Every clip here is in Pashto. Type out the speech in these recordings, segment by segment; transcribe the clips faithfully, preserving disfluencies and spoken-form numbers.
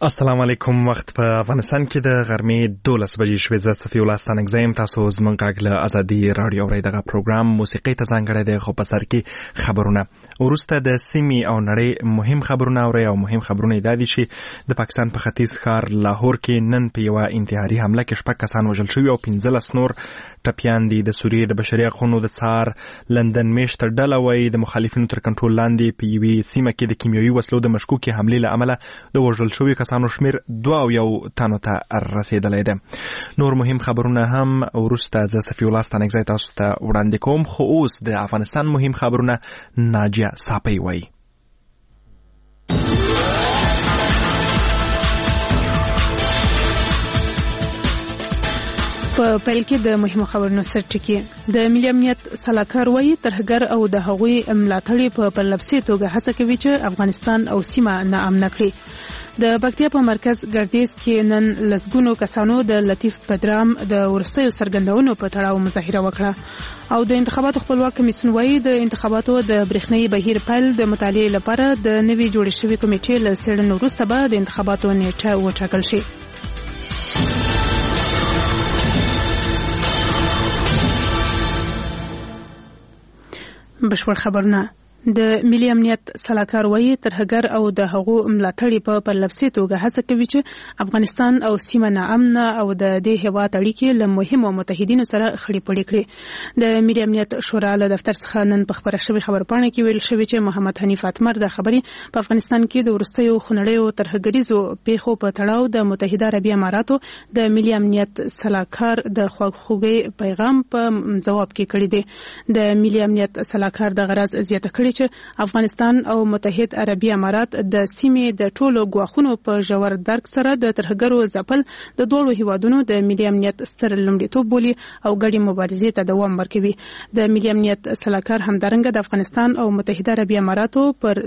السلام علیکم. وخت په افغانستان کې د غرمې دولس بجې شوې. زه صفي الله ستانکزی یم. تاسو زموږ غږ له ازادي راډیو اورئ. دغه پروګرام موسیقۍ ته ځانګړی دی، خو په سر کې خبرونه. وروسته د سیمې او نړۍ مهم خبرونه اورئ او مهم خبرونه دا دي چې د پاکستان په ختیځ ښار لاهور کې نن په یوه انتحاري حمله کې شپږ کسان وژل شوي او پنځلس نور ټپیان دي. د سوریې د بشري حقونو د څار لندن میشته ډله وایي د مخالفینو تر کنټرول لاندې په یوې سیمه کې د کیمیاوي وسلو د مشکوکې حملې له امله د وژل شویو کسانو شمیر دوه او یو تنو ته رسیدلی ده. نور مهم خبرونه هم وروسته زه صفي الله ستانکزی تاسو ته وړاندې کوم، خو اوس د افغانستان مهم خبرونه ناجیه ساپی وایي. په پیل کې د مهمو خبرونو سرټکی. د ملي امنیت سلاکار وایي ترهګر او د هغوی ملاتړي په پرلپسې توګه هڅه کوي چې افغانستان او سیمه ناامنه کړي. د پکتیا په مرکز ګردیز کې نن لسګونو کسانو د لطیف پدرام د ورستیو څرګندونو په تړاو مظاهره وکړه او د انتخاباتو خپلواک کمیسیون وایي د انتخاباتو د برېښنايي بهیر پیل د مطالعې لپاره د نوي جوړې شوې کمیټې له څېړنې وروسته به د انتخاباتو نیټه وټاکل شي. بشپړ خبرونه. د ملي امنیت سلاکار وایي ترهګر او د هغو ملاتړي په پرلپسې توګه هڅه کوي چې افغانستان او سیمه ناامنه او د دې هېواد اړیکې له مهمو متحدینو سره خړې پړې کړي. د ملي امنیت شورا له دفتر څخه نن په خبره شوې خبرپاڼه کې ویل شوی چې محمد حنیف اتمر د خبرې په افغانستان کې د وروستیو خونړیو ترهګریزو پیښو په تړاو د متحده عربي اماراتو د ملي امنیت سلاکار د خواخوږۍ پیغام په ځواب کې کړی دی. د ملي امنیت سلاکار د غرض زیاته کړې چې افغانستان او متحد عربي امارات د سیمې د ټولو ګواښونو په ژور درک سره د ترهګرو ځپل د دوه هیوادونو د ملي امنیت ستر لومړیتوب بولي او ګډې مبارزې ته دوام ورکوي. د ملي امنیت سلاکار همدارنګه د افغانستان او متحده عربي اماراتو پر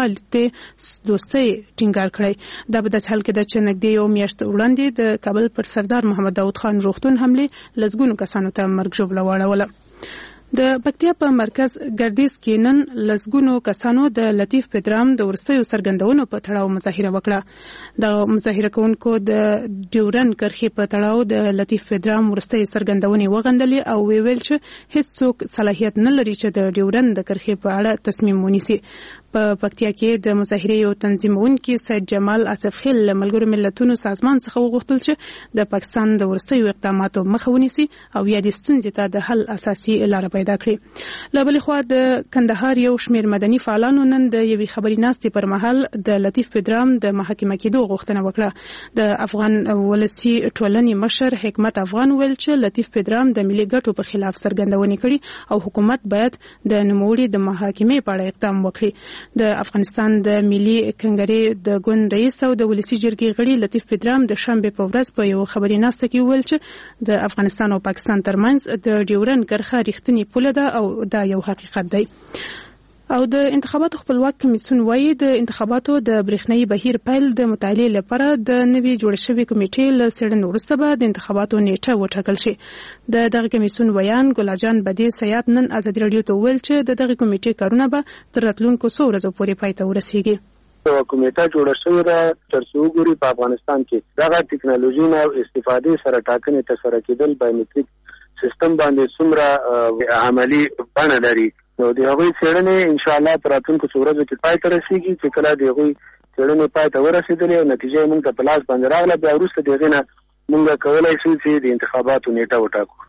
تلپاتې دوستۍ ټینګار کړی. دا په داسې حال کې ده چې نږدې یو میاشت وړاندې د کابل پر سردار محمد داود خان روغتون حملې لسګونو کسانو ته مرګ ژوبله واړوله. د پکتیا په مرکز ګردیز کې نن لسګونو کسانو د لطیف پدرام د ورستیو څرګندونو په تړاو مظاهره وکړه. د مظاهره کوونکو د ډیورن کرښې په تړاو د لطیف پدرام ورستۍ څرګندونې وغندلې او ویل چې هیڅوک صلاحیت نه لري چې د ډیورن د کرښې په اړه تصمیم ونیسي. په پکتیا کې د مظاهرې یو تنظیمونکي سید جمال آصف خیل له ملګرو ملتونو سازمان څخه وغوښتل چې د پاکستان د وروستیو اقداماتو مخه ونیسي او یا د ستونزې ته د حل اساسي لاره پیدا کړي. له بلې خوا د کندهار یو شمېر مدني فعالانو نن د یوې خبري ناستې پر مهال د لطیف پدرام د محاکمه کېدو غوښتنه وکړه. د افغان ولسي ټولنې مشر حکمت افغان ویل چې لطیف پدرام د ملي ګټو په خلاف څرګندونې کړي او حکومت باید د نوموړي د محاکمې په اړه اقدام وکړي. د افغانستان د ملي کنګرې د ګوند رئیس او د ولسي جرګې غړي لطیف پدرام د شنبې په ورځ په یو خبري ناسته کې ویل چې د افغانستان او پاکستان ترمنځ د ډیورن کرښه رښتینې پوله ده او دا یو حقیقت دی. او د انتخاباتو خپلواک کمیسیون وایي د انتخاباتو د برېښنايي بهیر پیل د مطالعې لپاره د نوي جوړ شوې کمیټې له څېړنې وروسته به د انتخاباتو نیټه وټاکل شي. د دغه کمیسیون ویان ګلاجان بدی سیات نن ازادي راډیو ته ویل چې د دغه کمیټې کارونه به تر راتلونکو څو ورځو پورې پای ته ورسیږي. کمیټه جوړه شوې ده تر څو وګوري په افغانستان کې دغه ټکنالوژي نه استفادې سره ټاکنې ترسره کېدل بایومټریک سیستم باندې څومره عملی بڼه لري. نو د هغوی څېړنې انشاءالله په راتلونکو څو ورځو کې پای ته رسېږي. چې کله د هغوی څېړنې پای ته ورسېدلې او نتیجه یې موږ ته په لاس باندې راغله، بیا وروسته د هغې نه موږ کولی شو چې د انتخاباتو نیټه وټاکو.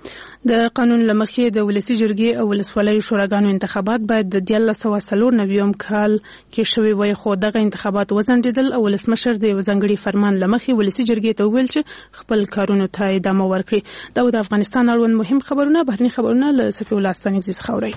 د قانون له مخې د ولسي جرګې او ولسوالیو شوراګانو انتخابات باید د دیارلس سوه څلور نوي کال کې شوي وای، خو دغه انتخابات وځنډېدل او ولسمشر د یو ځانګړي فرمان له مخې ولسي جرګې ته وویل چې خپل کارونو ته ادامه ورکړي. دا د افغانستان اړوند مهم خبرونه. بهرني خبرونه له صفي الله ستانکزي څخه اورئ.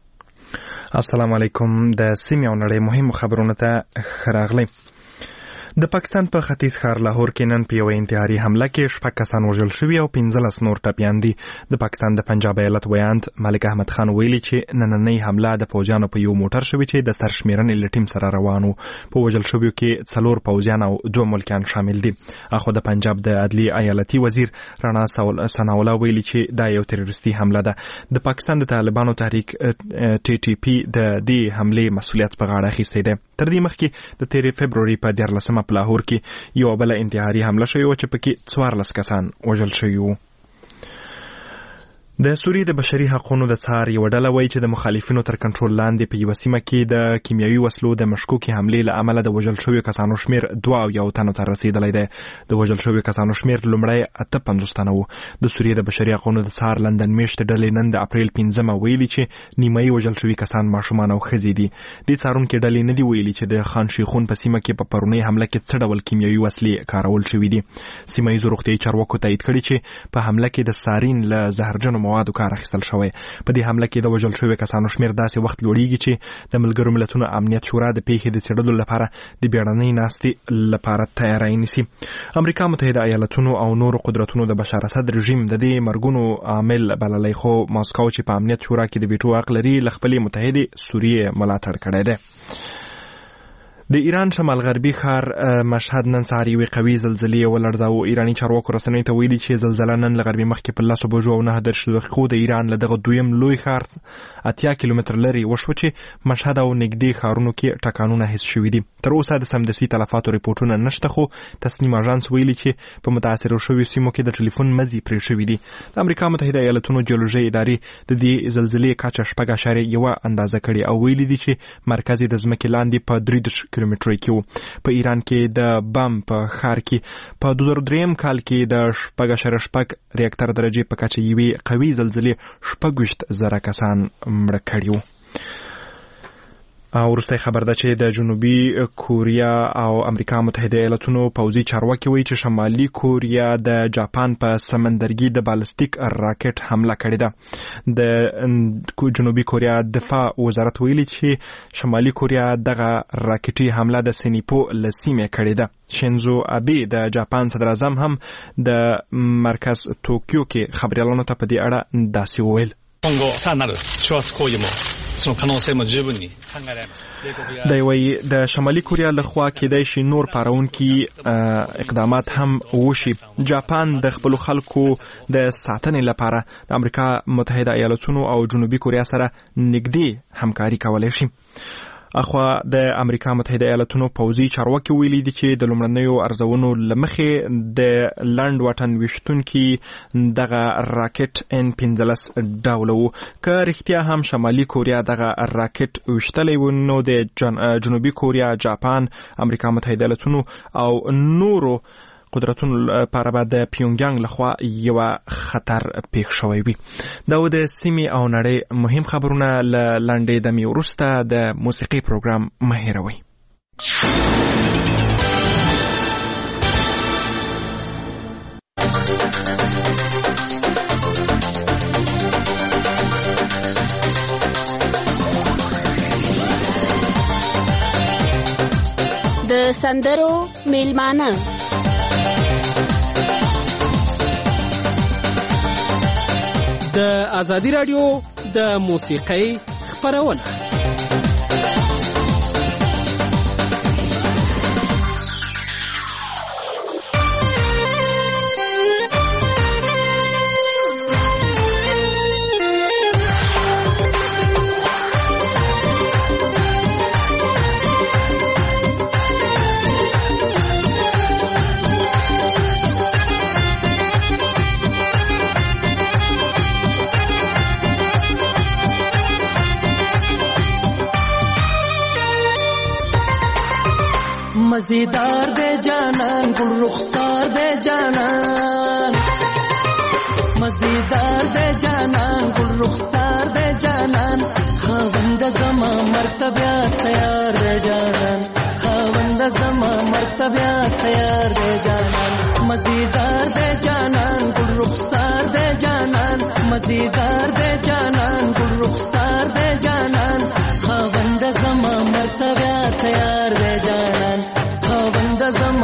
السلام علیکم. د سیمې او نړۍ مهم خبرونه ته ښه راغلی. د پاکستان په ختیځ ښار لاهور کې نن په یو انتحاري حمله کې شپږ کسان وژل شوي او پنځلس نور ټپیان دي. د پاکستان د پنجاب ایالت ویاند ملک احمد خان ویلي چې نننۍ حمله د پوځیانو په یو موټر شوې چې د سرشمیرنې له ټیم سره روان و. په وژل شویو کې څلور پوځیان او دوه ملکیان شامل دي. اخو د پنجاب د عدلي ایالتي وزیر رانا ثناءالله ویلي چې دا یو تروریستي حمله ده. د پاکستان د طالبانو تحریک ټي ټي پی د دې حملې مسؤلیت په غاړه اخیستی دی. تر دې مخکې د تیرې فبروري په دیارلسمه په لاهور کې یو بل انتحاري حمله شوې وه چې پکې څوارلس کسان وژل شوي وو. د سوریې د بشري حقوقو د څار یو ډله وایي چې د مخالفینو تر کنټرول لاندې په یوه سیمه کې د کیمیاوي وسلو د مشکوکې حملې له امله د وژل شویو کسانو شمیر دوه او یو تنو ته رسیدلی دی. د وژل شویو کسانو شمیر لومړی اته پنځوس تنه و. د سوریې د بشري حقوقو د څار لندن میشتې ډلې نن د اپریل پنځمه ویلي چې نیمایي وژل شوي کسان ماشومان او ښځې دي. دې څارونکې ډلې نه دي ویلي چې د خان شیخون په سیمه کې په پرونۍ حمله کې څه ډول کیمیاوي وسلې کارول شوي دي. سیمه ییزو روغتیایي چارواکو تایید کړي چې په حمله کې د سارین له زهرجنو موادو کار اخیستل شوی. په دې حمله کې د وژل شویو کسانو شمیر داسې وخت لوړیږي چې د ملګرو ملتونو امنیت شورا د پیښې د څېړلو لپاره د بیړنۍ ناستې لپاره تیاری نیسي. امریکا متحده ایالتونو او نورو قدرتونو د بشار اسد رژیم د دې مرګونو عامل بللی، خو ماسکو چې په امنیت شورا کې د ویټو حق لري له خپلې متحدې سوریې ملاتړ کړی دی. د ایران شمال غربي ښار مشهد نن سهار یوې قوي زلزلې ولړزاوه. ایراني چارواکو رسنیو ته ویلي چې زلزله نن له غربي مخکې په لسو بجو او نهه دېرش دقیقو د ایران له دغه دویم لوی ښار اتیا کیلومتر لرې وشوه چې مشهد او نږدې ښارونو کې ټکانونه حس شوي دي. تر اوسه د سمدستي تلفاتو ریپورټونه نشته، خو تسنیم اژانس ویلي چې په متاثرو شویو سیمو کې د ټلیفون مزي پرې شوي دي. د امریکا متحده ایالتونو جیولوژي ادارې د دې زلزلې کچه شپږ اعشاریه یوه اندازه کړې او ویلي دي چې مرکز یې د ځمکې لاندې په درې دېرش کیلومترۍ کې و. په ایران کې د بم په ښار کې په دوه زره دریم کال کې د شپږ اعشاریه شپږ ریاکټر درجې په کچه یوې قوي زلزلې شپږ ویشت زره کسان مړه کړي وو. او وروستی خبر ده چې د جنوبي کوریا او امریکا متحده ایالتونو پوځي چارواکي وایي چې شمالي کوریا د جاپان په سمندرګي د بالستیک راکټ حمله کړې ده. د جنوبي کوریا دفاع وزارت ویلي چې شمالي کوریا دغه راکټي حمله د سینیپو له سیمې کړې ده. شینزو ابي د جاپان صدر اعظم هم د مرکز توکیو کې خبريالانو ته په دې اړه داسې وویل. دی وایي د شمالي کوریا لخوا کېدای شي نور پارونکي اقدامات هم وشي. جاپان د خپلو خلکو د ساتنې لپاره د امریکا متحده ایالتونو او جنوبي کوریا سره نږدې همکاري کولی شي. اخوا د امریکا متحده ایالتونو پوځي چارواکي ویلي دي چې د لومړنیو ارزونو له مخې د لنډ واټن ویشتونکي دغه راکټ ان پنځلس ډوله و. که رښتیا هم شمالي کوریا دغه راکټ ویشتلی و نو د جنوبي کوریا، جاپان، امریکا متحده ایالتونو او نورو قدرتونو لپاره به د پیونګیانګ لخوا یوه خطر پیښ شوی وي. دا و د سیمې او نړۍ مهم خبرونه. له لنډې دمې وروسته د موسیقي پروګرام مه هېروئ. د سندرو میلمانه د ازادي رادیو د موسیقۍ خپرونه. मजेदार दे जानन गुल रुखसार दे जानन, मजेदार दे जानन गुल रुखसार दे जानन, खावंद जमा मर्तबा तैयार दे जानन, खावंद जमा मर्तबा तैयार दे जानन, मजेदार दे जानन गुल रुखसार दे जानन, मजेदार दे जानन गुल रुखसार दे जानन, खावंद जमा मर्तबा तैयार दे जानन, खावंद जमा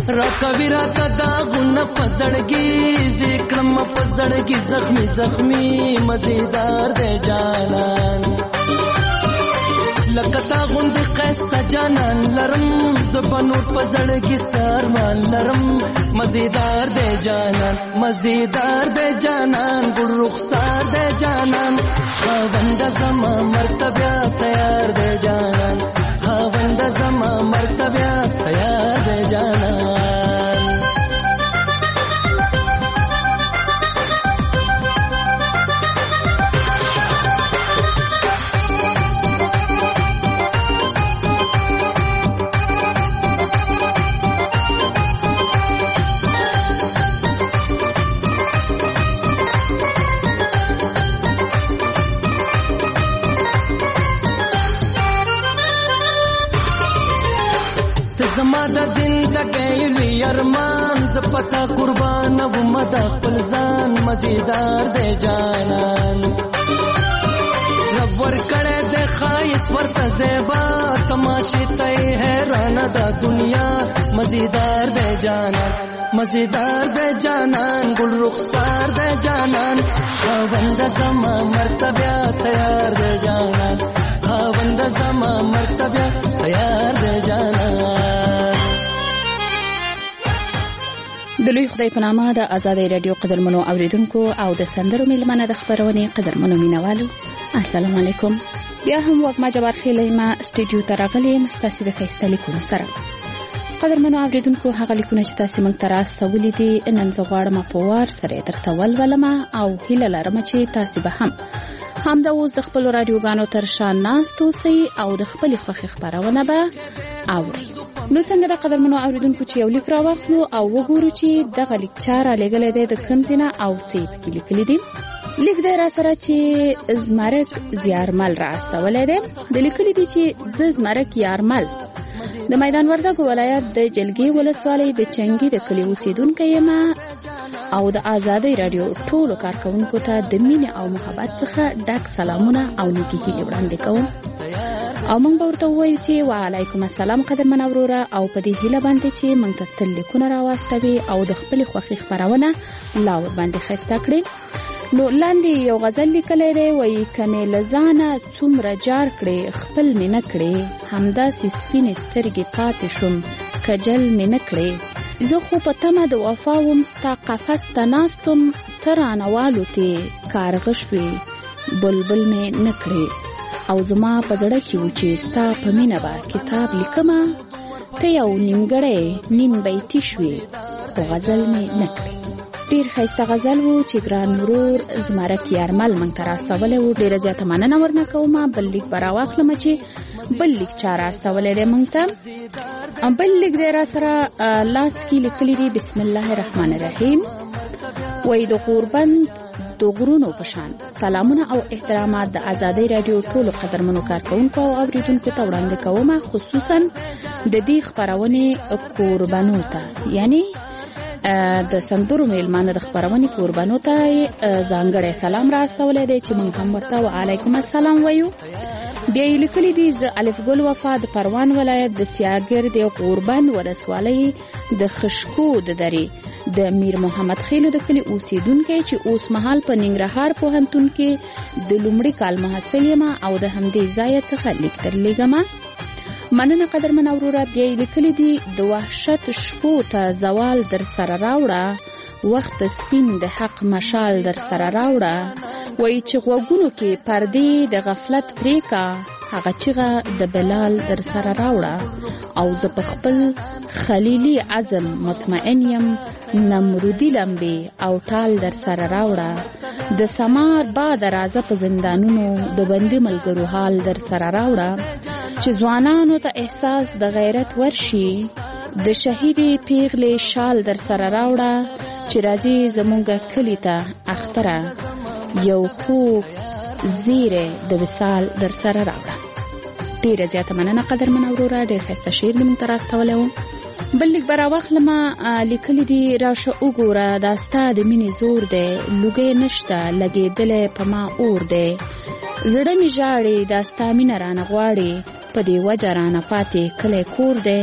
را کوي را کدا غن پزړګي ذکرم پزړګي زخمي زخمي مزیدار دے جانان لکتا غند قصه جانان لرم زبنو پزړګي سرمان لرم مزیدار دے جانان مزیدار دے جانان ګل رخسار دے جانان خاوند زما مرتبه تیار دے جانان خاوند زما مرتبه تیار دے جانان زما د زندګۍ وی ارمان ز پتا قربان و مدا خپل ځان مزیدار دے جانان رب ور کړه د خایس ورته زیبا تماشې ته حیران د دنیا مزیدار دے جانان مزیدار دے جانان ګل رخسار دے جانان خاوند زما مرتبه تیار دے جانان خاوند زما مرتبه تیار دے جانان د لوی خدای په نامه د آزادۍ رادیو قدرمنو اوریدونکو او د سندرو میلمنه د خبرونې قدرمنو مینوالو السلام علیکم بیا هم وګما جبار خېلې ما سټډیو ته راغلې مستاسي د ښایسته لیکونو سره قدرمنو اوریدونکو هغه لیکونه چې تاسو موږ ته راستولي دي نن زه غواړم په وار سره درته ولولم او هیله لرم چې تاسو به هم همدا اوس د خپل رادیوګانو تر شا ناست اوسئ او د خپل خوښې خبرونه به اورئ نو څنګه د قدرمنو اوریدونکو چې یو لیک راواخلو او وګورو چې دغه لیک چا رالیږلی دی د کوم ځای نه او څه یې پکې لیکلي دي لیک دی راسره چې زمرک زیارمل رااستولی دی د لیکلي دي چې زه زمرک یارمل د میدان وردګو ولایت د جلګې ولسوالۍ د چنګي د کلي اوسېدونکی یم او د آزادۍ رادیو ټولو کارکوونکو ته د مینې او محبت څخه ډک سلامونه او نیکې هیلې وړاندې کوم او موږ به ورته ووایو چې وعلیکم السلام قدرمن وروره او په دې هیله باندې چې موږ ته تل لیکونه راواستوي او د خپلې خوښې خپرونه لا ورباندې ښایسته کړي نو لاندې یو غزل لیکلی دی وایي که مې له ځانه څومره جار کړې خپل مې نه کړې همداسې سپینې سترګې پاتې شوم کجل مې نه کړې زه خو په تمه د وفا وم ستا قفس ته ناست وم ته رانه والوتې کارغه شوې بلبل مې نه کړې او زما په زړه کې و چې ستا په مینه به کتاب لیکمه ته یو نیمګړی نیم بیتي شوې خو غزل مې نه کړې ډېر ښایسته غزل و چې ګران ورور زمرک یارمل موږ ته راستولی و ډېره زیاته مننه ورنه کومه بل لیک به راواخلمه چې بل لیک چا راستولی دی موږ ته بل لیک دی راسره لاس کې لیکلی دی بسم الله الرحمن الرحیم وایي د غوربند د غرونو په شان سلامونه او احترامات د آزادۍ رادیو ټولو قدرمنو کارکوونکو او اوریدونکو ته وړاندې کومه خصوصا د دې خپرونې قربانو ته یعنی د سندرو میلمانه د خبرونې قربانو ته ځانګړی سلام راستولی دی چې موږ هم ورته وعلیکم السلام وایو بیا یې لیکلي دي زه الف ګل وفا د پروان ولایت د سیاګر د غوربند ولسوالۍ د خشکو د درې د میر محمد خیلو د کلي اوسیدونکی چې اوس مهال په ننګرهار پوهنتون کې د لومړي کال محصل یم او د همدې ځایه څخه لیک درلیږم مننه قدرمن وروره بیا یې لیکلي دي د وحشت شپو ته زوال در سره راوړه وخت سپین د حق مشال در سره راوړه وایي چې غوږونو کې پردې د غفلت پرېکا هغه چیغه د بلال در سره راوړه او زه په خپل خلیلي عزم مطمئن یم نمرودي لمبې او ټال در سره راوړه د سمار باد رازه په زندانونو د بندي ملګرو حال در سره راوړه چې ځوانانو ته احساس د غیرت ورشي د شهیدې پیغلې شال در سره راوړه چې راځي زمونږ کلي ته اختره یو خوب زیره د وصال در سره راوړه ډیره زیاته مننه قدرمن وروره ډیر ښایسته شعر دې موږ ته راستولی و بل لیک به راواخلمه لیکلي دي راشه وګوره دا ستا د مینې زور دی لوګی نشته لګېدلی په ما اور دی زړه مې ژاړي دا ستا مینه رانه غواړي په دې وجه رانه پاتې کلی کور دی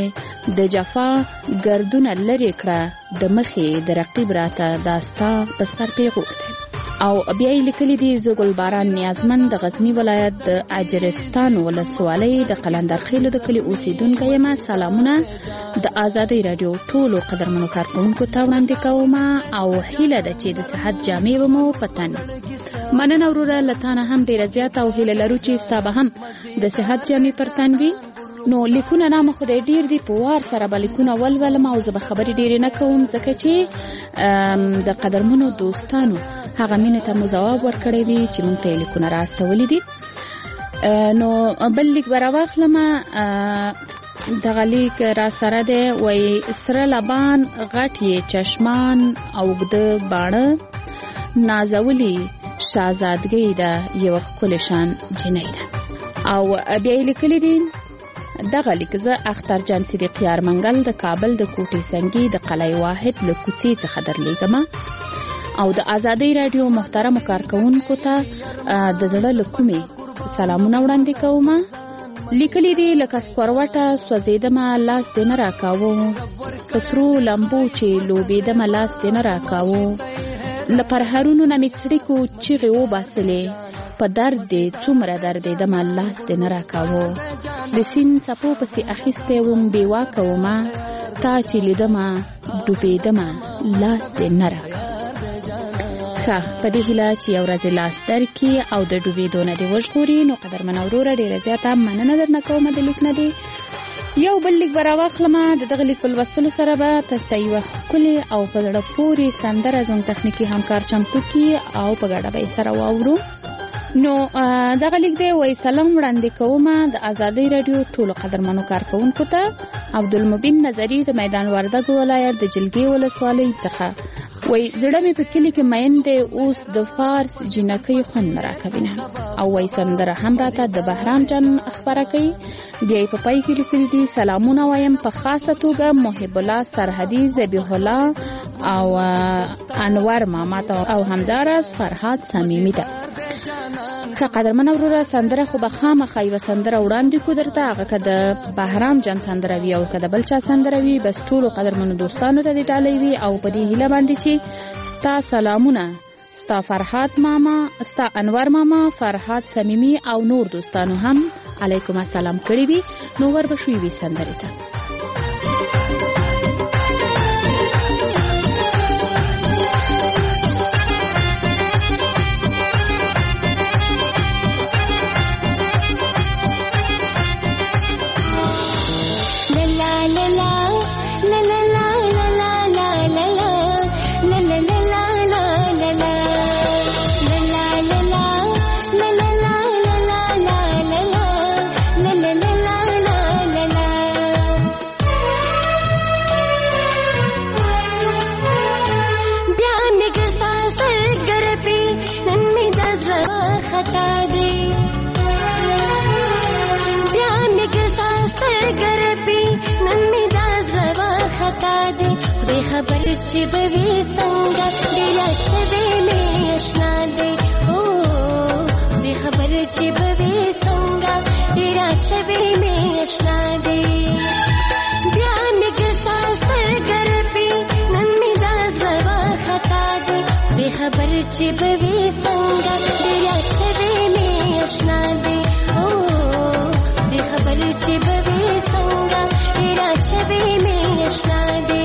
د جفا ګردونه لرې کړه د مخې د رقیب راته داستا په سر پیغور دی. او بیا یې لیکلي دي زه ګلباران نیازمن د غزنی ولایت د اجرستان ولسوالۍ د قلندرخیلو د کلي اوسیدونکی یم. سلامونه د آزادۍ راډیو ټولو قدرمنو کارکوونکو ته وړاندې کوم او هیله ده چې د صحت جامې به مو په تن. مننه وروره، له تا نه هم ډېره زیاته او هیله لرو چې ستا به هم د صحت جامې پر تن وي. نو لیکونه نامه خدای ډیر دي، په وار سره به لیکونه ولولم او زه به خبرې ډېرې نه کوم ځکه چې د قدرمنو دوستانو هغه مینې ته مو ځواب ورکړی وي چې موږ ته یې لیکونه راستولي دي. نو بل لیک به راواخلم. دغه لیک را سره دی، وایي سره لبان غټ یې چشمان او اوږده باڼه نازولي شهزادګۍ ده یوه ښکلې شان جینۍ ده. او بیا یې لیکلي دي دغه لیک زه اختر جان صدیق یار منګل د کابل د کوټې سنګي د قلعه واحد له کوڅې څخه درلیږم او د آزادۍ راډیو محترمو کارکوونکو ته د زړه له کومې سلامونه وړاندې کوم. لیکلي دي لکه سپروټه سوځېدمه لاس دې نه راکاوه، په سرو لمبو چې لوبېدمه لاس دې نه راکاوه، له پرهرونو نه مې څړیکو چیغې وباسلې، په درد دې څومره دردېدمه لاس دې نه راکاوه، د سیند څپو پسې اخیستی وم بېواکه ومه، تا چې لیدمه ډوبېدمه لاس دې نه راکاوه. ښه، په دې هیله چې یو ورځ لاس درکړي او د ډوبېدو نه دې وژغوري. نو قدرمنه وروره ډېره زیاته مننه درنه کومه د لیک نه دې. یو بل لیک به راواخلم. د دغه لیک په لوستلو سره به تاسو ته یوه ښکلې او په زړه پورې سندره زموږ تخنیکي همکار چمتو کړي او په ګډه به یې سره واورو. نو دغه لیک دی، وایي سلام وړاندې کوم د آزادۍ راډیو ټولو قدرمنو کارکوونکو ته. عبدالمبین نظري د میدان وردګو ولایت د جلګې ولسوالۍ څخه وایي زړه مې په کلي کې مین دی اوس د فارس جینکۍ خوند نه راکوینه. او وایي سندره هم راته د بهرام جان خپره کوي. بیا یې په پای کې لیکلي دي سلامونه وایم په خاصه توګه محب الله سرحدي، ذبیح الله او انور ماما ته او همداراز فرهاد صمیمي ته. ښه قدرمنه وروره، سندره خو به خامخا یوه سندره وړاندې کړو درته، هغه که د بهرام جان سندره وي او که د بل چا سندره وي، بس ټولو قدرمنو دوستانو ته دې ډالۍ وي. او په دې هیله باندې چې ستا سلامونه ستا فرهاد ماما، ستا انور ماما، فرهاد صمیمي او نور دوستانو هم علیکم السلام کړي وي. نو ور به شو یوې سندرې ته. خبر چې بوي څنګه ډېر شوي مې آشنا دی، او دې خبر چې بوي څنګه ډېر شوي مې آشنا دی. بیا مې ګسا سرګرپي نن مې دا زړه خطا دی، دې خبر چې بوي څنګه ډېر شوي مې آشنا دی، او دې خبر چې بوي څنګه ډېر شوي مې آشنا دی.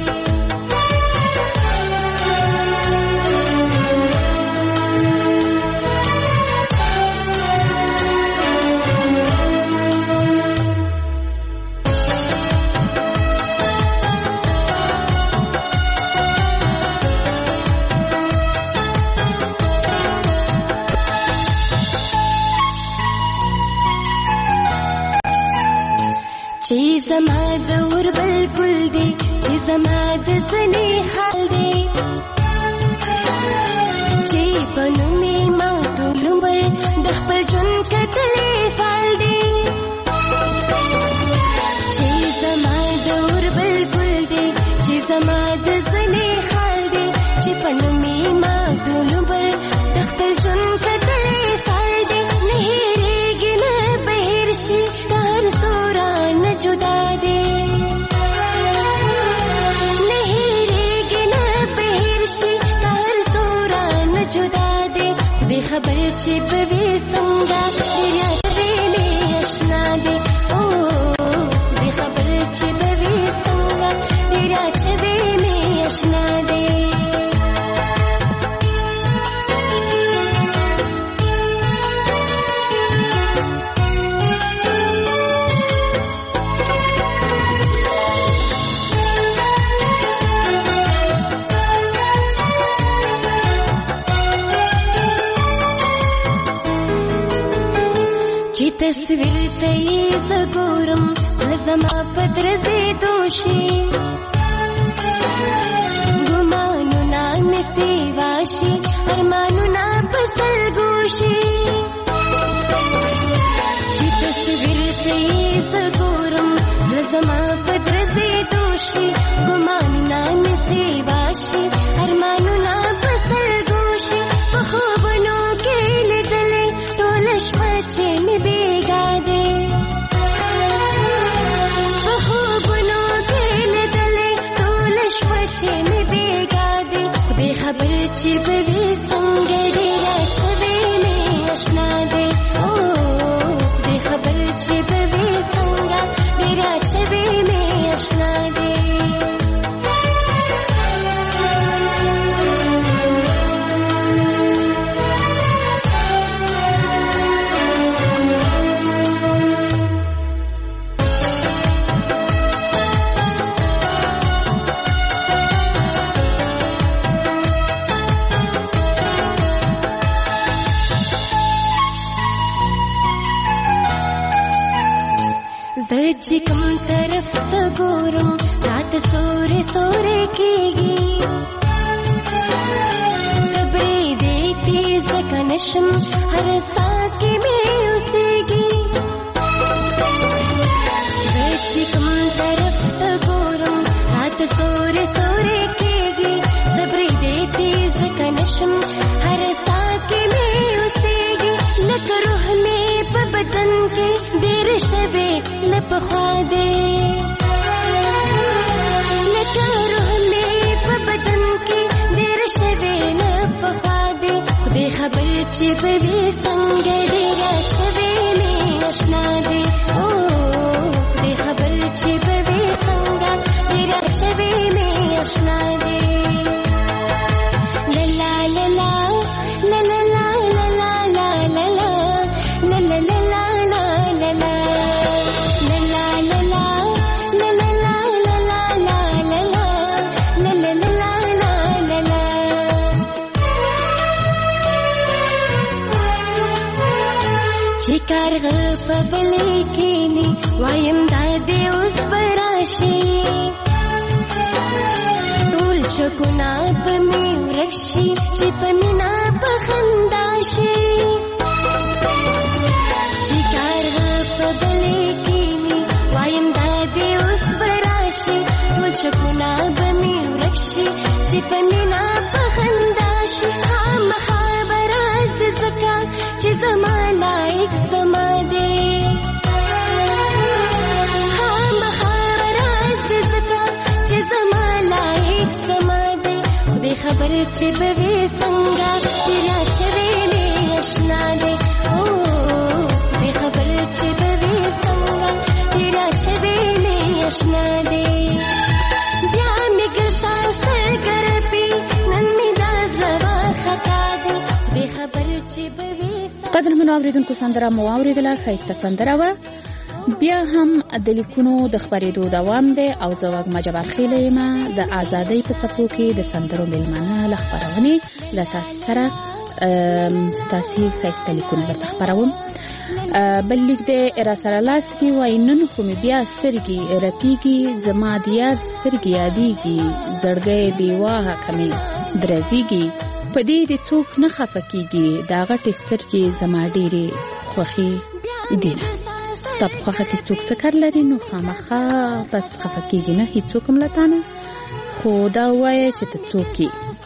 چې زما د ور بلکل دی، چې زما د ځنې حال دی، چې په نومې ما ټول عمر د خپل ژوند کتلې فال دی. چې زما د ور بلکل دی، چې زما د ځنې حال دی، چې په نومې ما ټول عمر د خپل ژوند کتلې فال دی. نه هېرېږي نه به هېر شي د هر سوره نه جدا دی. خبر چې بوي څنګه دریا چوي مې آشنا دي او دې خبر چې بوي څنګه دریا چوي مې آشنا دي چې تصویر ته یې زګورم زما پدرزې دوشي ګمانونه مې سیواشي ارمانونه پسل ګوشي چې تصویر ته یې زګورم زما پدرزې دوشي ګمانونه مې سیواشي ارمانونه پسل ګوشي په خوبونو کې لیدلې ټول شپه چې مې بیګا دې په خوبونو کې لیدلې ټول شپه چې مې بیګا دې خدای خبر چې بوي څنګه ډېره چوي مې آشنا دې او خدای خبر چې بوي څنګه ډېره چوي مې آشنا دې چې کوم طرف ته ګورم رات سورې سورې کېږي صبرې دې تیز کنشم هر ساه کې مې اوسېږي چې کوم طرف ته ګورم رات سورې سورې کېږي صبرې دې تیز کنشم هر ساه کې مې اوسېږي لکه روح مې په بدن کې ډېر شوې لپخوا دې لکه روح مې په بدن کې ډېر شوې لپخوا دې خدای خبر چې بوي څنګه ډېره چوي مې آشنا دې او خدای خبر چې بوي څنګه ډېره چوي مې آشنا دې لا لا لا لا لا لا لا لا لا لا لا لا لا کارغه په بلې کېني وایم دا دې اوس به راشي ټول شکونه به مې ورک شي چې په مینه په خندا شي چې کارغه په بلې کېني وایم دا دې اوس به راشي ټول شکونه به مې ورک شي چې په مینه په خندا شي خامخا به راشي ځکه چې زما لایق زما دې خامخا به راشي ځکه چې زما لایق زما دې خدای خبر چې بوي څنګه ډېره چوي مې آشنا دې او خدای خبر چې بوي څنګه ډېره چوي مې آشنا دې بیا مې ګرځا سرګرپي نن مې دا زړه خطا دې خدای خبر چې بوي قدرمنو اوریدونکو سندره مو اوریدله ښایسته سندره وه بیا هم د لیکونو د خپرېدو دوام دی او زه وږمه جبارخیله یم د ازادۍ په څپو کې د سندرو میلمنه له خپرونې له تاسو سره ستاسې ښایسته لیکونه درته خپروم بل لیک دی راسره لاس کې وایي نن خو مې بیا سترګې رپېږي زما د یار سترګې یادېږي زړګی بېواهه که مې درزېږي په دې د څوک نه خفه کېږي دا غټې سترګې زما ډېرې خوښې دي نه ستا په خوښه کې څوک څه کار لري نو خامخا بس خفه کېږي نه هېڅوک هم له تا نه خو دا ووایه چې ته څوک یې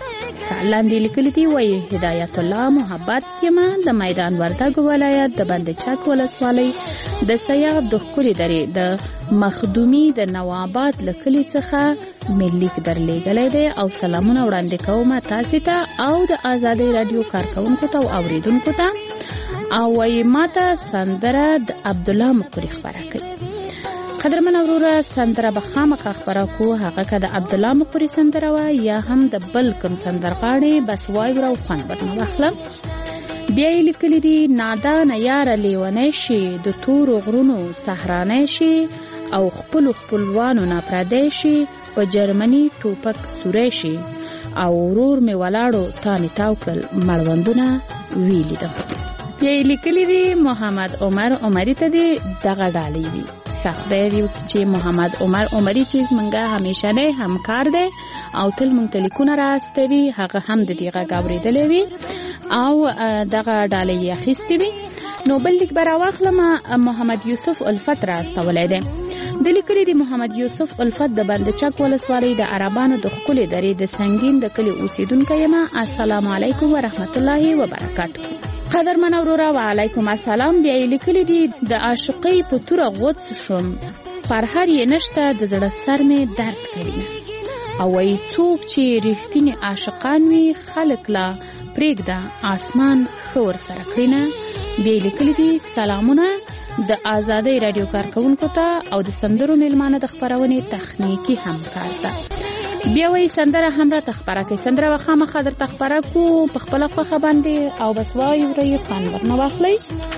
لاندې لیکلي دي وایي هدایت الله محبت یما د میدان وردګ ولایت د بند چک ولسوالۍ د سیاب د ښکلې درې د مخدومي د نواباد له کلي څخه مې لیک درلېږلی دی او سلامونه وړاندې کوم تاسې ته او د ازادۍ راډیو کارکوونکو ته او اوریدونکو ته او وایي ماته سندره د عبدالله مقری خپره کوي. قدرمن وروره سندره به خامخا خپره کو هغه که د عبدالله مقری سندره وه یا هم د بل کوم سندرغاړې بس واوره او خوند ورنه واخله. بیا یې لیکلي دي نادانه یاره لیونی شي د تورو غرونو صحرانی شي او خپلو خپلوانو نه پردی شي په جرمني ټوپک سوری شي او ورور مې ولاړو تانې تاو کړل مړوندونه ویلي ده. بیا یې لیکلي دي محمد عمر عمري ته دې دغه ډالۍ وي. خدای دې وکړي چې محمد عمر عمري چې زمونږه همیشنی همکار دی او تل مونږ ته لیکونه راستوي هغه هم د دې غږ اورېدلی وي او دغه ډالۍ یې اخیستې وي. نو بل لیک به راواخلم محمد یوسف الفت راستولی دی. د لیکلي دي محمد یوسف الفت د بند چک ولسوالۍ د عربانو د ښکلې درې د سنګین د کلي اوسیدونکی یم. السلام علیکم ورحمت الله وبرکاته. قدرمن وروره وعلیکم السلام. بیا یې لیکلي دي د عاشقۍ په توره غوڅ شوم فرهر یې نشته د زړه سر مې درد کوي او وایي څوک چې رښتینې عاشقان وي خلک لا پرېږده آسمان ښه ورسره کړي نه. بیا یې لیکلي دي سلامونه د ازادۍ راډیو کارکوونکو ته او د سندرو میلمانه د خپرونې تخنیکي همکار ته. بیا وایي سندره هم راته خپره کوي. سندره به خامخا درته خپره کو په خپله خوښه باندې او بس واورئ خوند ورنه واخلئ.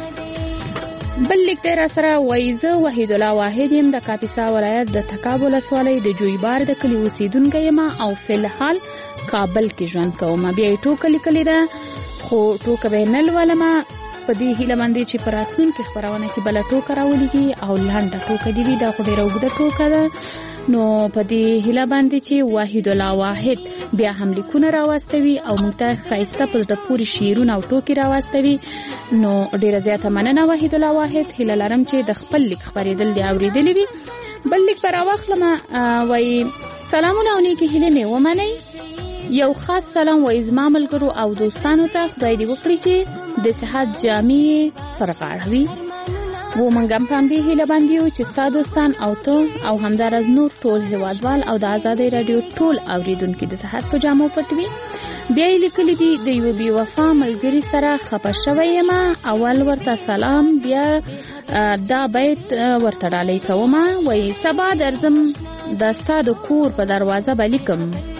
بل لیک دی راسره وایي زه وحید الله واحد یم د کاپیسا ولایت د تکاب ولسوالۍ د جویبار د کلي اوسیدونکی یم او فلحال کابل کې ژوند کوم. بیا یې ټوکه لیکلې ده خو ټوکه به یې نه لولمه په دې هیله باندې چې په راتلونکي خپرونه کې بله ټوکه راولیږي او لنډه ټوکه دې وي. دا خو ډېره اوږده ټوکه ده نو په دې هیله باندې چې وحید الله واحد بیا هم لیکونه راواستوي او موږ ته ښایسته په زړه پورې شعرونه او ټوکې راواستوي. نو ډېره زیاته مننه وحید الله واحد. هیله لرم چې د خپل لیک خپرېدل دې اورېدلی وي. بل لیک به راواخلم وایي سلامونه او نیکې هیلې مې ومنئ. یو خاص سلام وایي زما ملګرو او دوستانو ته خدای دې وکړي چې د صحت جامې پر غاړه وي. و موږ هم په همدې هیله باندې یو چې ستا دوستان او ته او همداراز نور ټول هیوادوال او د ازادۍ راډیو ټول اوریدونکي د صحت په جامو پټ وي. بیا یې لیکلي دي د یو بې وفا ملګري سره خفه شوی یم اول ورته سلام بیا دا بیت ورته ډالۍ کوم. وایي سبا درځم د ستا د کور په دروازه به لیکم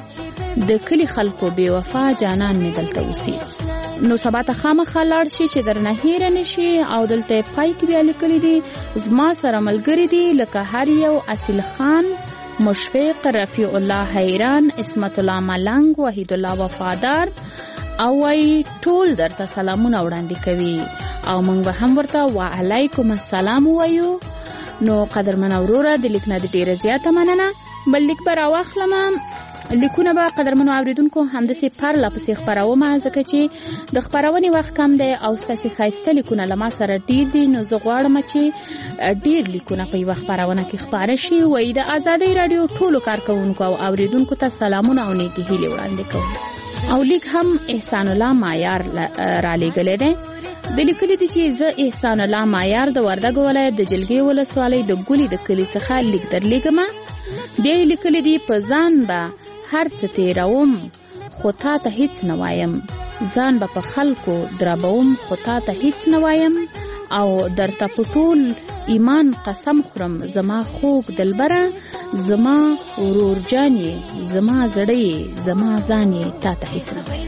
د کلي خلکو بې وفا جانان مې دلته اوسي. نو سبا ته خامخا لاړ شي چې درنه هیره نشي او دلته پای کې بیا لیکلي دي زما سره ملګري دي لکه هر یو اصیل خان مشفق رفیع الله حیران اسمت الله ملنګ وحید الله وفادار او وایي ټول درته سلامونه وړاندې کوي او موږ به هم ورته وعلیکم السلام وایو. نو قدرمن وروره د لیک نه د ډېره زیاته مننه. بل لیک به راواخلم. لیکونه به قدرمنو اوریدونکو همداسې پرله پسې خپروم ځکه چې د خپرونې وخت کم دی او ستاسې ښایسته لیکونه له ما سره ډېر دي. نو زه غواړم چې ډېر لیکونه په یوه خپرونه کې خپاره شي. وایي د ازادۍ راډیو ټولو کارکوونکو او اوریدونکو ته سلامونه او نیکې هیلې وړاندې کوم. او لیک هم احسان الله مایار را لیږلی دی. د لیکلي دي چې زه احسان الله مایار د وردګ ولایت د جلګې ولسوالۍ د ګولي د کلي څخه لیک درلیږم. بیا یې لیکلي دي په ځان به هر څه تیروم خو تا ته هیڅ نه وایم ځان به په خلکو دربوم خو تا ته هیڅ نه وایم او درته په ټول ایمان قسم خورم زما خوږ دلبره زما ورور جان یې زما زړه یې زما ځان یې تا ته هیڅ نه وایم.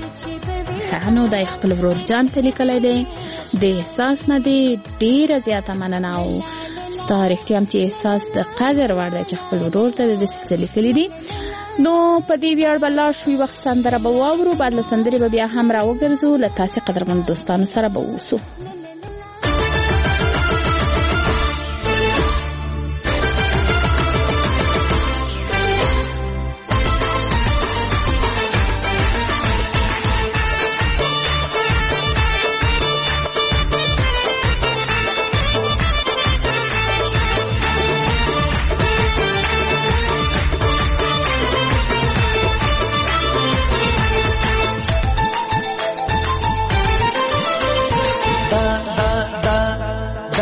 نو دا خپل ورور جان ته لیکلی دی د احساس نه دی. ډېره زیاته مننه او ستا رښتیا هم چې احساس د قدر وړ دی چې خپل ورور ته د داسې څه لیکلي دي. نو په دې ویاړ به لاړ شو وخت سندره به واورو بعد له سندرې به بیا هم راوګرځو له تاسې قدرمن دوستانو سره به اوسو.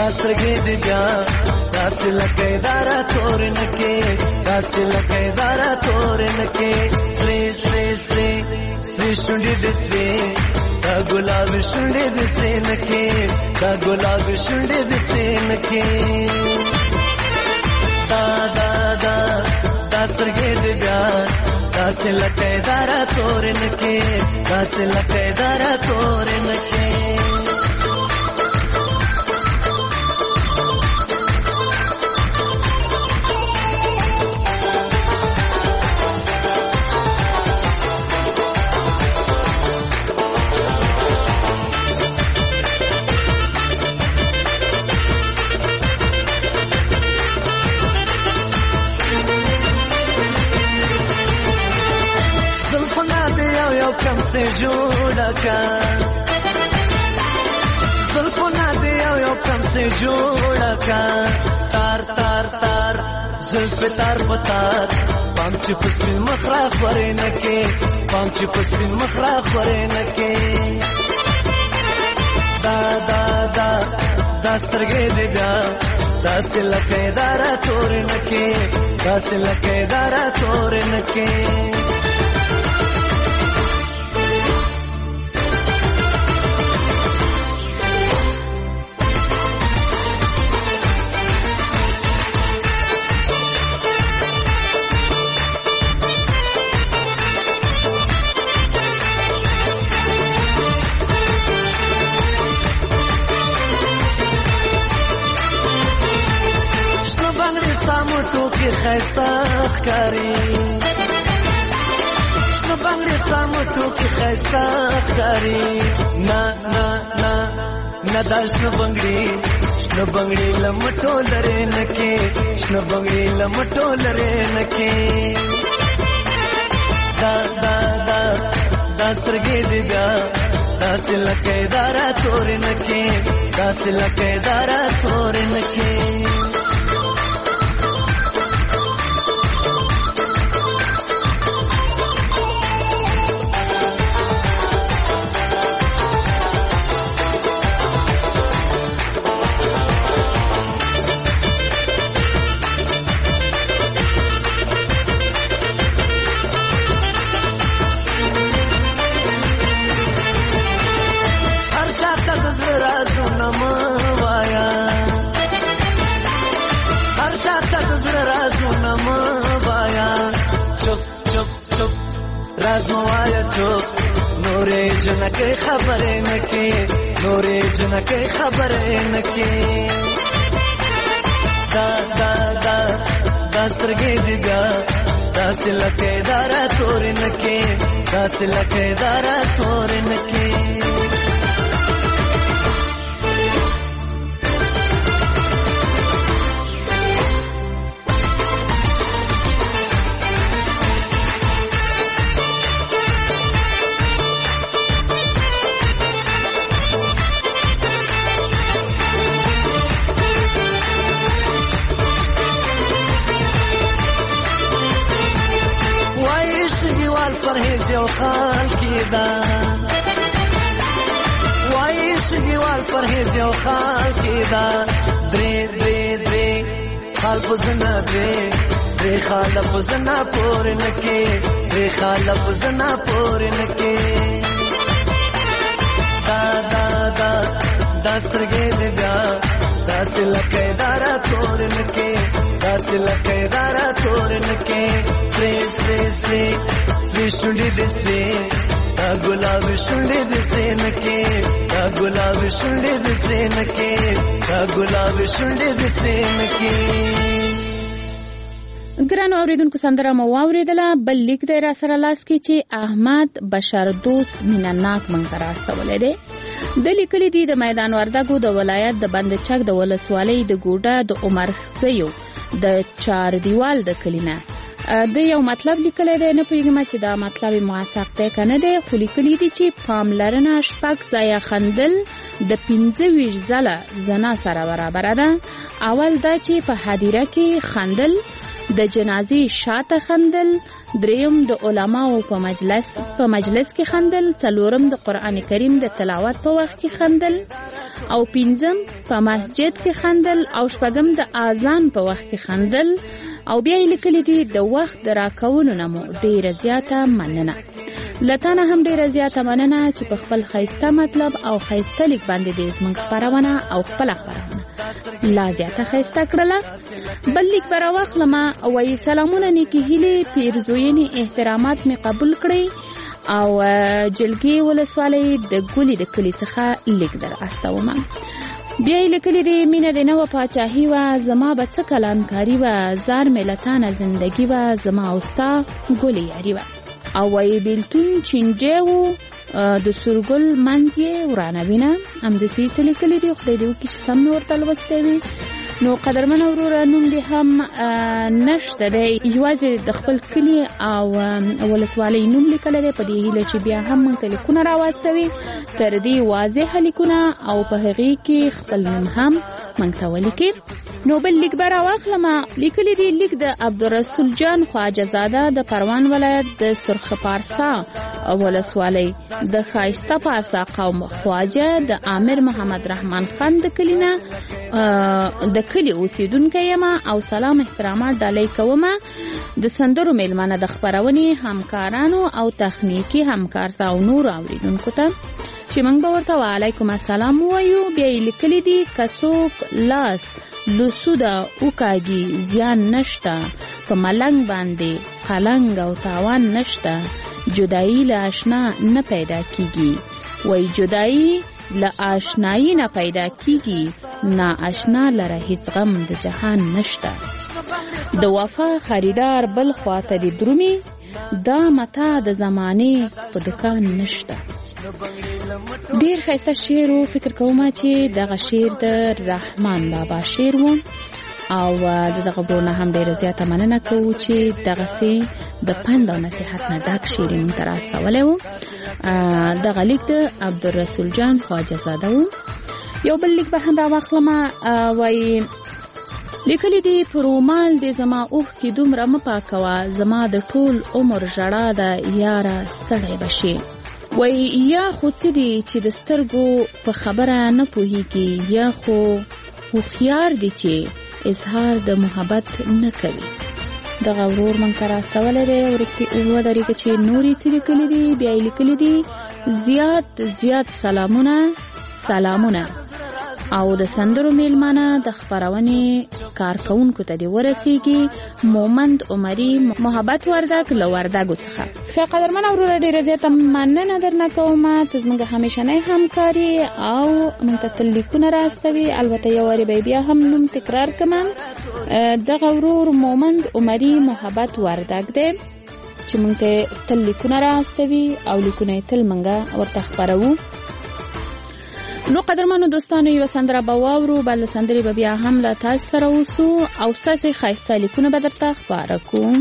داسترګې دې بیا داسې لکه اداره تور نکې داسې لکه اداره تور نکې سرې سرې سرې سرې شونډې دې سرې دا ګلابي شونډې دې سرې نکې دا ګلابي شونډې دې سرې نکې دا دا دا داسترګې دې بیا داسې لکه اداره تور نکې داسې لکه اداره تور نکې कम से जोड़ा का जुल्फों दे यो कम से जोड़ा का तार तार तार जुल्फ तार पतार पांच पस्मिन मखरा फरे नके पांच पस्मिन मखरा फरे नके दा दा दा दास्तरगे दे ब्या दास लके दारा तोर नके दास लके दारा तोर नके खैस्ता कारी शनो बंगड़ी सामटो की खैस्ता कारी ना ना ना ना दाशनो बंगड़ी शनो बंगड़ी लमटो लरे नके शनो बंगड़ी लमटो लरे नके दा दा दा दास्तरगे दिगा दास लके दारा तोर नके दास लके दारा तोर नके राजमवाया चुप नोरे जनके खबरे नके नोरे जनके खबरे नके दा दा दा दास्तरगे दिगा दास लके दारा तोर नके दास लके दारा तोर नके परहेज यो खाल कीदा वाइश दीवाल परहेज यो खाल कीदा द्रे द्रे द्रे खाल पुजना द्रे द्रे खाल पुजना पोर नके द्रे खाल पुजना पोर नके दा दा दा दास्तरगे दिगा दास लके दारा तोर नके दास लके दारा तोर नके स्रे स्रे स्रे शुंडी दिसते ता गुलाब शुंडी दिसते नके ता गुलाब शुंडी दिसते नके ता गुलाब शुंडी दिसते नके ګرانو اوریدونکو سندره مو واوریدله بل لیک دی را سره لاس کې چې احمد بشار دوست مینناک مونږ ته راستولی دی د لیکلي دي د میدان وردګو د ولایت د بند چک د ولسوالۍ د ګوډه د عمر سیو د چار دیوال د کلینه د یو مطلب لیکلی دی نه پوهېږم چې دا مطلب موثق دی که نه دی خو لیکلي دي چې پاملرنه شپږ ځایه خندل د پنځه ویشت ځله زنا سره برابره ده اول دا چې په هدیره کې خندل د جنازې شاته خندل دریم د علماو په مجلس په مجلس کې خندل څلورم د قرآن کریم د تلاوت په وخت کې خندل او پنځم په مسجد کې خندل او شپږم د اذان په وخت کې خندل او بیا یې لیکلي دي د وخت د راکولو نه مو ډېره زیاته مننه. له تا نه هم ډېره زیاته مننه چې په خپل ښایسته مطلب او ښایسته لیک باندې دې زموږ خپرونه او خپله خپرونه لا زیاته ښایسته کړله. بل لیک به راواخلمه وایي سلامونه نیکې هیلې پیرزوینې احترامات مې قبول کړئ او جلګې ولسوالۍ د ګولې د کلي څخه لیک در استومه. بیا یې لیکلي دي مینه د نه وه پاچاهي وه زما به څه کلانکاري وه زار مې له تا نه زندګي وه زما او ستا ګلې یاري وه. او وایي بیلتون چینجی و د سورګل منځ یې ورانوینه. همداسې یې څه لیکلي دي خدای دې وکړي چې سم مې ورته لوستی وي. نو قدرمنه وروره نوم دې هم نشته دی یوازې د خپل کلي او ولسوالۍ نوم لیکلی دی په دې هیله چې بیا هم موږ ته لیکونه راواستوي تر دې واضحه لیکونه او په هغې کې خپل نوم هم موږ ته ولیکي. نو بل لیک به راواخلمه لیکلی دی لیک د عبدالرسول جان خواجه زاده د پروان ولایت د سرخ پارسا ولسوالۍ د ښایسته پارسا قوم خواجه د عامر محمد رحمان خان د کلي نه د کلی اوسیدونکی یم او سلام احترامات ډالۍ کومه د سندرو میلمانه د خپرونې همکارانو او تخنیکي همکار ته او نور اوریدونکو ته چې موږ به ورته وعلیکم السلام ووایو. بیا یې لیکلي دي که څوک لاس لسوده وکاږي زیان نشته په ملنګ باندې قلنګ او تاوان نشته جدایي له اشنا نه پیدا کیږي. وای جدایي له آشنایی نه پیدا کیږي نا آشنا لره هیڅ غم د جهان نشته. د وفا خریدار بل خواته دی درومي دا متا د زمانه په دکان نشته. ډیر ښایسته شعر و. فکر کوم چې دغه شعر د رحمان بابا شعر و او دغه برونه هم ډیره زیاته مننه کوو چې دغسې د پند او نصیحت نه ډک شعر یې موږ ته راستولی و. دغه لیک د عبدالرسول جان خواجه زاده و. یو بل لیک به هم راواخلمه وایي لیکلی دی پرومال دی زما اوښکې دومره مه پاکوه زما د ټول عمر ژړا ده یاره ستړی به شي. وای یا خو څه دی چې د سترګو په خبره نه پوهیږي یا خو هوښیار دی چې اظهار د محبت نه کوي. دغه ورور موږ ته راستولی دی ودرېږه چې نور یې څه لیکلي دي. بیا یې لیکلي دي زیات زیات سلامونه سلامونه او د سندرو میلمانه د خپرونې کارکونکو ته دې ورسیږي مومند عمري محبت وردګ له وردګو څخه. ښه قدرمنه وروره ډېره زیاته مننه درنه کومه ته زموږ همیشنی همکاري او موږ ته تل لیکونه راستوي. البته یو وارې به بیا هم نوم تکرار کړم. دغه ورور مومند عمري محبت وردګ دی چې موږ ته تل لیکونه راستوي او لیکونه یې تل موږ ورته خپروو. نو قدرمنو دوستانو یو سندره به واورو بل سندرې به بیا هم له تاسو سره اوسو او ستاسې ښایسته لیکونه به درته خپاره کوم.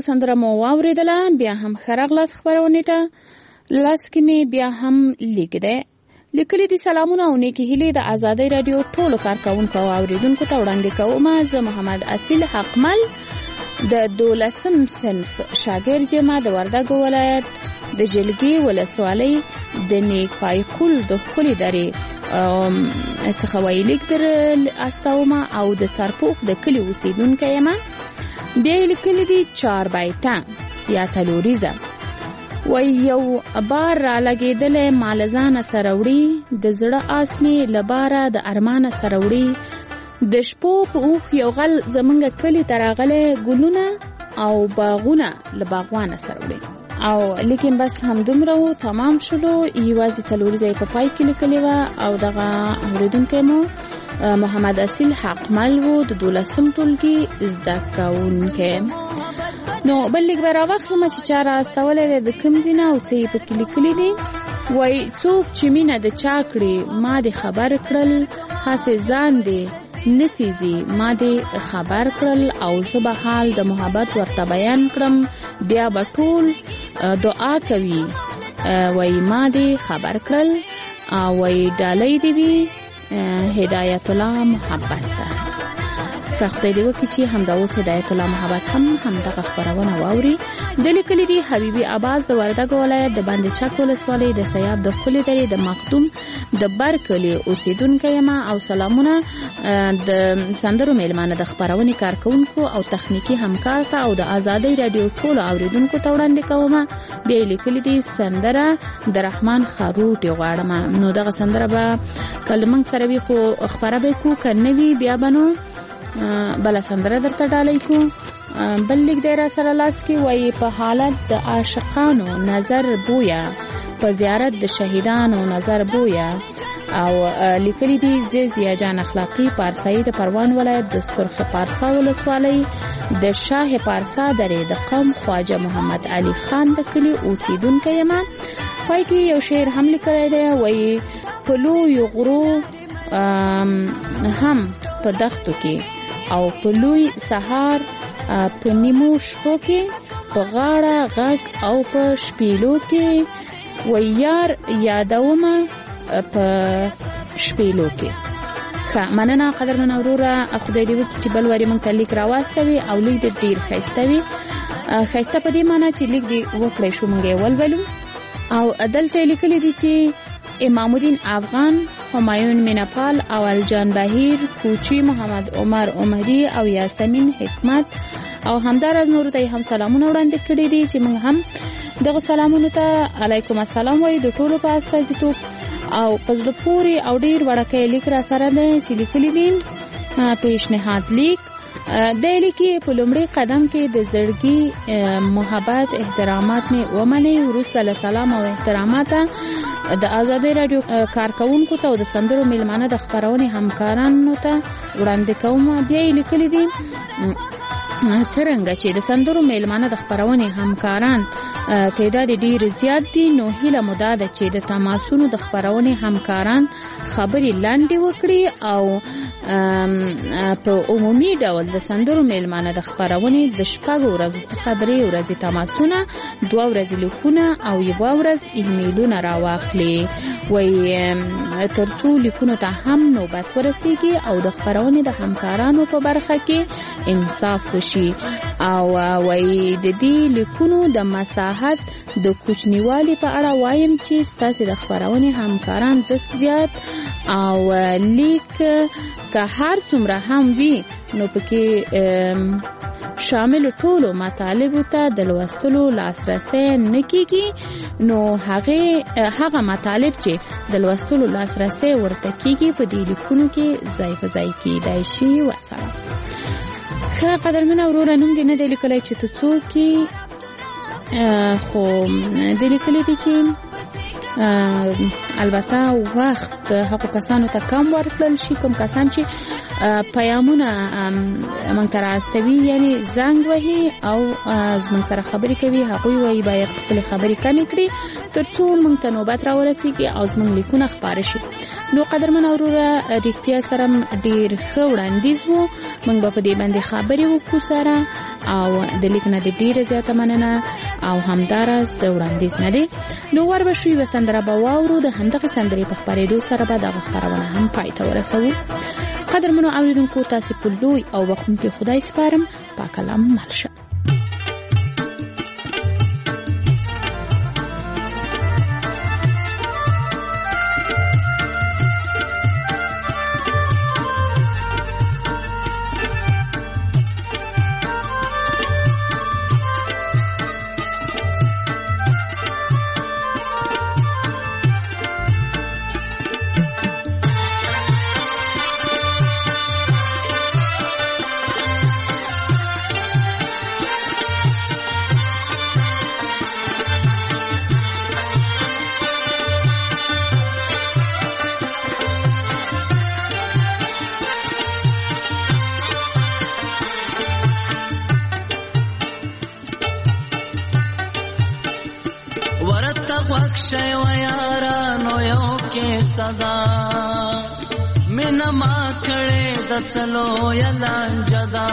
سندره مو واوریدله. بیا هم خراغلاس خبرونه ته لاس کې می بیا هم لیک ده لیکلي دي سلامونه او نیکی هیله د آزادۍ رادیو ټولو کارکونکو او اوریدونکو ته وړاندې کوم. زه محمد اصیل حقمل د دولسم صنف شاګرد یم د وردګ ولایت د جلګي ولسوالۍ د نیک پایکول د خولي درې څخه ویلیک در استاومه او د سرپوخ د کلی اوسیدونکو یم. بیا لیکلي دي چار بایته یا څلوریزه و یو بار را لګېدلې مالزانه سروړي د زړه آسمي لباره د ارمانه سروړي د شپو په اوخ یو غل زمونږ کلی تراغله ګلونه او باغونه لباغوانه سروړي. او لیکن بس هم دومره و تمام شلو. یوازې څلوریزه په پای کې لیکلې وه او دغه اوریدونکی مو محمد اصیل حقمل و د دولسم ټولګي زده کوونکی. نو بل لیک به راواخلم چې چا راستولی دی د کوم ځای نه او څه یې پکې لیکلي دي. وایي څوک چې مینه د چا کړي ما دې خبر کړل هسې ځان دې نسیزي ما دې خبر کړل او زه به حال د محبت ورته بیان کړم بیا به ټول دعا کوي. وایي ما دې خبر کړل او وایي ډالۍ دې وي هدایت الله محبت ته. خدای دې وکړي چې همدا اوس هدایت الله محبت هم همدغه خبرونه واوري. د لیکلي دي حبیبي عباس د وردګ ولایت د باندې چک ولسوالۍ د سیاب د خولي درې د مخدوم د برکلي اوسیدونکو یم او سلامونه د سندرو میلمانه د خبرونې کارکونکو او تخنیکی همکار ته او د آزادۍ رادیو ټولو اوریدونکو ته وړاندې کوم. بیا لیکلي دي سندره د رحمان خروټي غواړم. نو دغه سندره به کله موږ سره وي خو خبره به کو کنه وی بیا بنو بل سندره درته ډالۍ کو. بل لیک دی را سره لاس کې وایي په حالت د عاشقانو نظر بویا په زیارت د شهیدانو نظر بویا. او لیکلي دي زیزیا جان اخلاقی پارسایی د پروان ولایت د سرخ پارسا ولسوالۍ د شاه پارسا درې د قوم خواجه محمد علي خان د کلی اوسیدونکو یم. پای کې یو شعر هم لیکلی دی وایي په لویو غرو هم په دښتو کې او په لوی سهار په نیمو شپو کې په غاړه غږ او په شپېلو کې و یار یادومه په شپېلو کې. ښه مننه قدرمن وروره. خدای دې وکړي چې بل وارې موږ ته لیک راواستوي او لیک دې ډېر ښایسته وي. ښایسته په دې معنی چې لیک دې وکړی شو موږ یې ولولو. او دلته لیکلي دي چې امام الدین افغان همایون میناپال اول جان بهیر کوچی محمد عمر عمری او یاسمین حکمت او همدارز نور ته هم سلامونه وړاندې کړي دي چې موږ هم دغه سلامونه ته علیکم السلام وایو د ټولو په استازیتوب. او پزله پوری او ډیر وړکې لیک را سره ده چې لیکلي دي پیشنهاد لیک د لیکي په لومړي قدم کې د زړګي محبت احترامات مې ومني. وروسته له سلام او احترامات د آزادۍ رادیو کارکونکو ته او د سندرو میلمانه د خبرونې همکارانو ته وړاندې کوم. بیا یې لیکلي دي څرنګه چې د سندرو میلمانه د خبرونې همکاران تعداد ډیر زیات دي نو هیله مو دا ده چې د تماسونو د خبرونې همکاران خبرې لاندې وکړي او په عمومي ډول د سندرو میلمانه د خبرونې د شپږو ورځو څخه درې ورځې تماسونه دوه ورځې لیکونه او یوه ورځ ایمیلونه راواخلي. وایي تر څو لیکونو ته هم نوبت ورسیږي او د خبرونې د همکارانو په برخه کې انصاف وشي. او وایي د دې لیکونو د مساحت د کوچنیوالي په اړه وایم چې ستاسو د خبرونې همکاران زیات او لیک که هر څومره هم وي نو پکې شامل ټولو مطالبو ته د لوستلو لاسرسي نه کیږي. نو هغه هغه مطالب چې د لوستلو لاسرسي ورته کیږي په دې لیکونو کې ځای په ځای کېدای شي. وسلام. ښه قدرمنه وروره نوم دې نه دی لیکلی چې ته څوک یې خو دې لیکلی دي چې البته وخت هغو کسانو ته کم ورکړل شي کوم کسان چې پیامونه موږ ته راستوي، یعنی زنګ وهي او زموږ سره خبرې کوي. هغوی وایي باید خپل خبرې کمې کړي ترڅو موږ ته نوبت راورسیږي او زموږ لیکونه خپاره شي. نو قدرمن اوروره رښتیا سره ډیر ښه وړاندیز وو، موږ به په دې باندې خبرې وکړو سره او د لیک نه د ډیره زیاته مننه او همداراز د وړاندیز نه دی. نو ور به شوي به سندره به واورو، د همدغې سندرې په خپرېدو سره به دغه خپرونه هم پای ته ورسوو. قدرمنو اوریدونکو تاسې په لوی او بخښونکي خدای سپارم. پاک الله مو مل شه. شای و یارانو یو کې صدا مینا ما کړه د تلو یلان جدا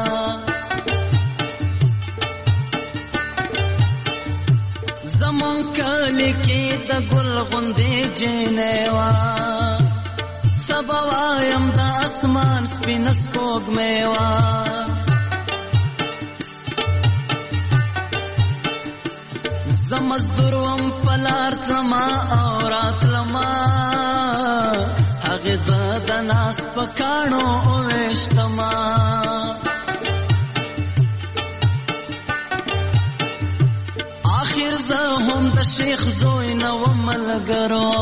زمون کلی کې د ګل غوندې جنې وا سبا وایم د اسمان سپین سپوږمۍ وا زمزدور وم پلار تلما اورات لما هغه زده ناس پکانو اوشتما آخر زه هم د شیخ زوی نو ملګرو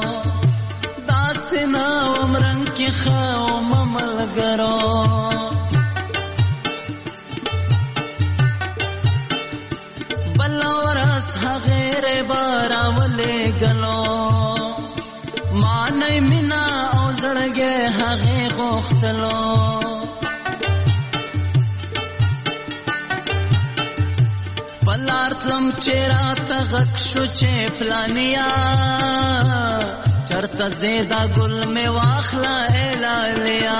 داسې نو عمرن کې خو ملګرو غیر باراولے گلو مانای مینا او زړګې هغه غوښتلو بلار تلم چیرا تغک شو چې فلانیا چرته زیدا ګل می واخلا الالیا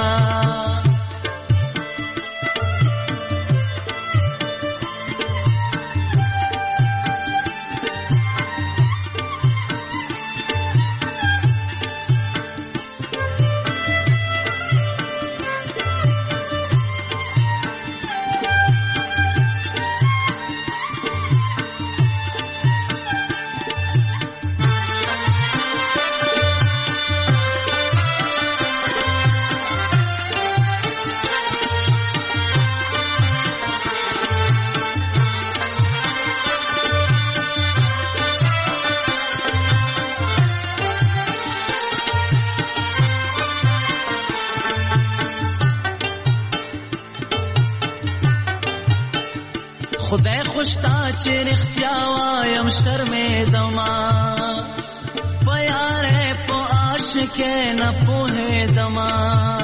خدای خوشتا چې رښتیا وایم شرمېدما په یارې په عاشقې نه پوهېدما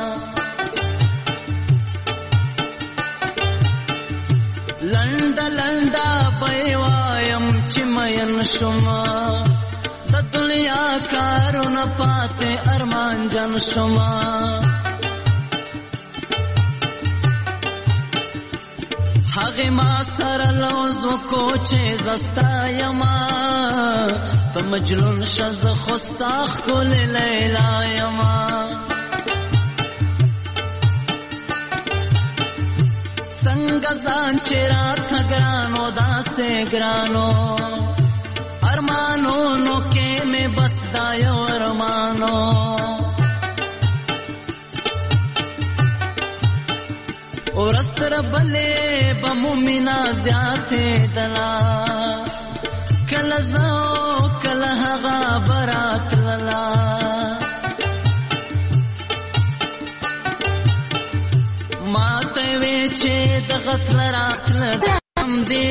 لنډه لنډه به یې وایم چې مین شوما د دنیا کارونه پاتې ارمان جن شوما هغه ما سره لوز کو چې زستا یما ته مجنون شز خوستاخ کول لیلا یما څنګه ځان چې رات ګرانو داسې ګرانو ارمانو نو کې مې بس دا یو ارمانو ورستر بلے بمومنا زیاته دلا کل زو کل هغا برات للا ما ته وی چې دغت لراتل دم دې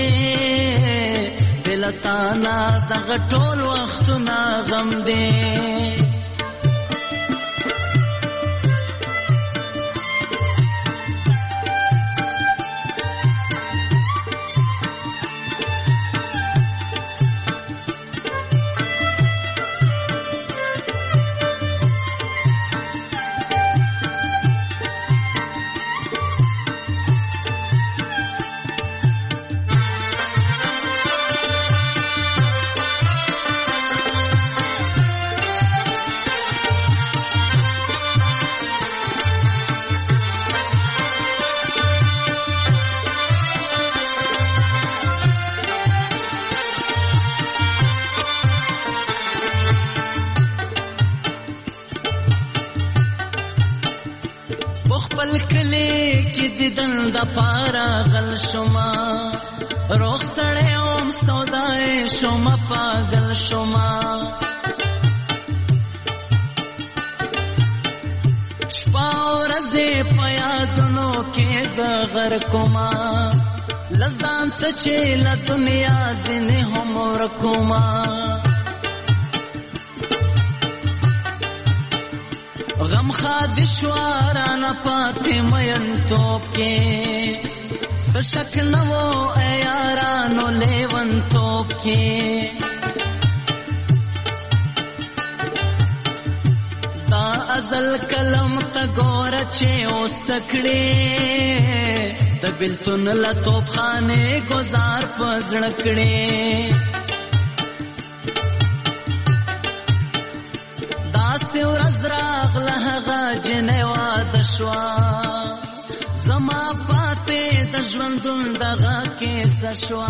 بلتانا دغ ټول وختونه غم دې دیدن د پارا غل شما روخ سړی اوم سودای شما پاگل شما شپا ورځې په یادونو کې زغر کوما لزان ته چې له دنیا ځینې هم ورکوما غم خاد شوارانه پاتې مین توپ کې څه شک نه و ای یارانو لیون توپ کې دا ازل کلم ته ګوره چې اوس کړې د بلتون له توپ خانې ګزار په زړه کړې داسې ورځ راغله هغه جنۍ واده شوه زما پاتې د ژوندون دغه کیسه شوه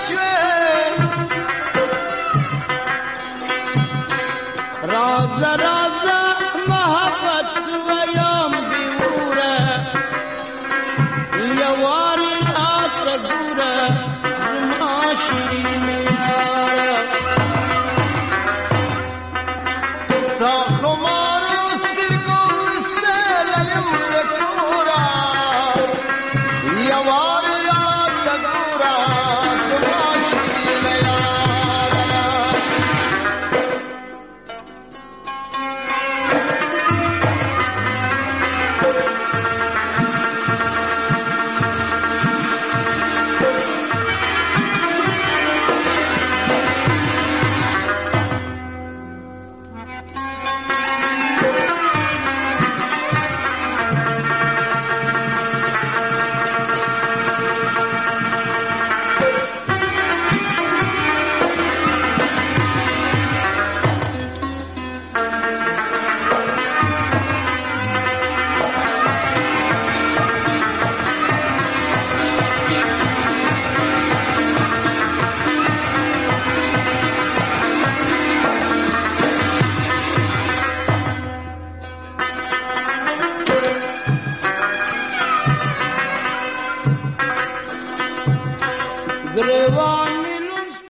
Zara